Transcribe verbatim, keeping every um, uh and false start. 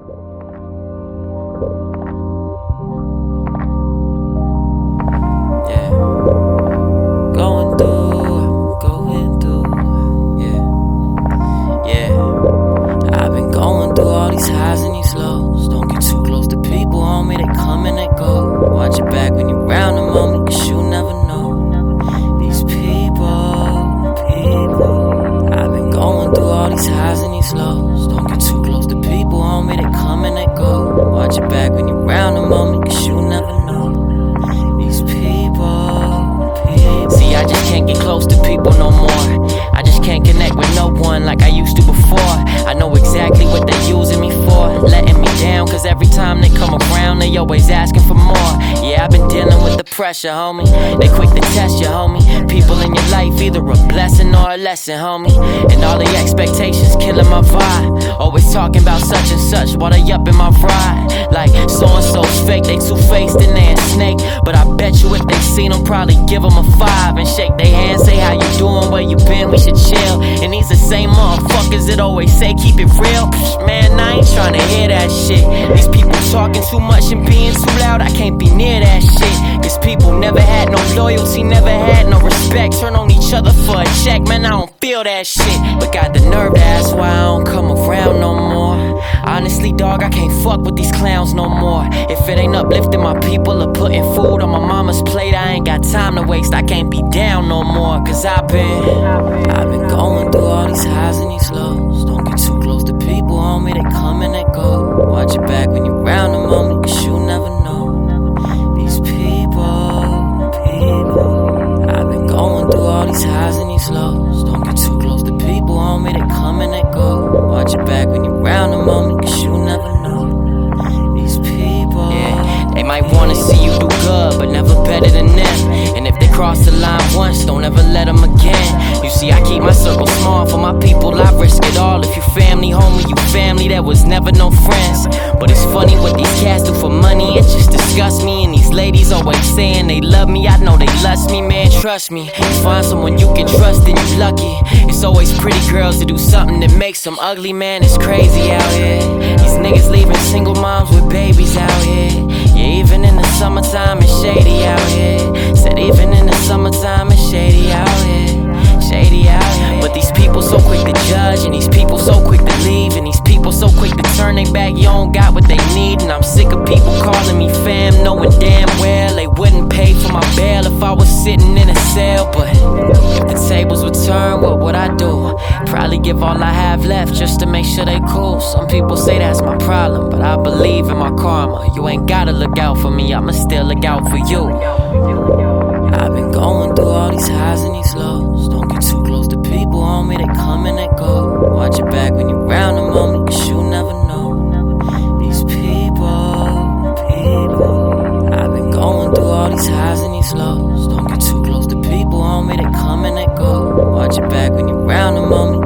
Yeah. Going through, going through, yeah, yeah. I've been going through all these highs and these lows. Don't get too close to people, homie, they come and they go. Watch your back when you're around them, homie, cause you never know. These people, people. I've been going through all these highs and these lows. Don't get too close to people, homie, they come and they go. Watch your back when you're around them, homie, cause you never know. These people, people. See, I just can't get close to people no more. I just can't connect with no one like I used to before. I know exactly what they using me for, letting me down, cause every time they come around, they always asking for more. Yeah, I've been dealing with the pressure, homie. They quick to test you, homie. People in your life, either a blessing or a lesson, homie. And all the expectations killing my vibe. Always talking about such and such while they up in my ride. Like, so-and-so's fake, they two-faced and they a snake. But I bet you if they seen them, probably give them a five and shake their hand, say how you doing, where you been, we should chill. And these the same motherfuckers that always say keep it real. Man, I ain't tryna hear that shit. These people talking too much and being too loud, I can't be near that shit. Cause people never had no loyalty, never had no respect. Turn on each other for a check, man, I don't feel that shit. But got the nerve to ask why I don't come around no more. Honestly, dog, I can't fuck with these clowns no more. If it ain't uplifting my people or putting food on my mama's plate, I ain't got time to waste, I can't be down no more. Cause I've been, I've been going through all these highs and these lows. Don't get too close to people, homie, they come and they go. Watch your back when you're around them, homie, cause you never know. These people, people. I've been going through all these highs and these lows. Don't get too close to people, homie, they come and they go. Watch your back when you're around them, homie, cause you never know. These people, yeah, they might wanna see you do good, but never better than them. And if they cross the line once, don't ever let them again. You see, I keep my circle small for my people, I risk it all. If you family, homie, you family, that was never no friends. But it's funny what these cats do for money, it just disgusts me. And these ladies always saying they love me, I know they lust me, man, trust me. You find someone you can trust, then you lucky. It's always pretty girls to do something that makes them ugly, man, it's crazy out here. These niggas leaving single moms with babies out here. Yeah, even in the summertime it's shady out here. Said even in the summertime it's shady out here. Shady out here. But these people so quick to judge, and these people so quick to leave, and these people so quick to turn their back, you don't got what they need. And I'm sick of people calling me fam, knowing damn well they wouldn't pay for my bail if I was sitting in a cell. But if the tables would turn, what would I do? Probably give all I have left just to make sure they cool. Some people say that's my problem, but I believe in my karma. You ain't gotta look out for me, I'ma still look out for you. I've been going through all these highs and these lows. Don't get too close to people, homie, they come and they go. Watch your back when you're around them, homie, cause you never know. These people, people. I've been going through all these highs and these lows. Don't get too close to people, homie, they come and they go. Watch your back when you're around them, homie.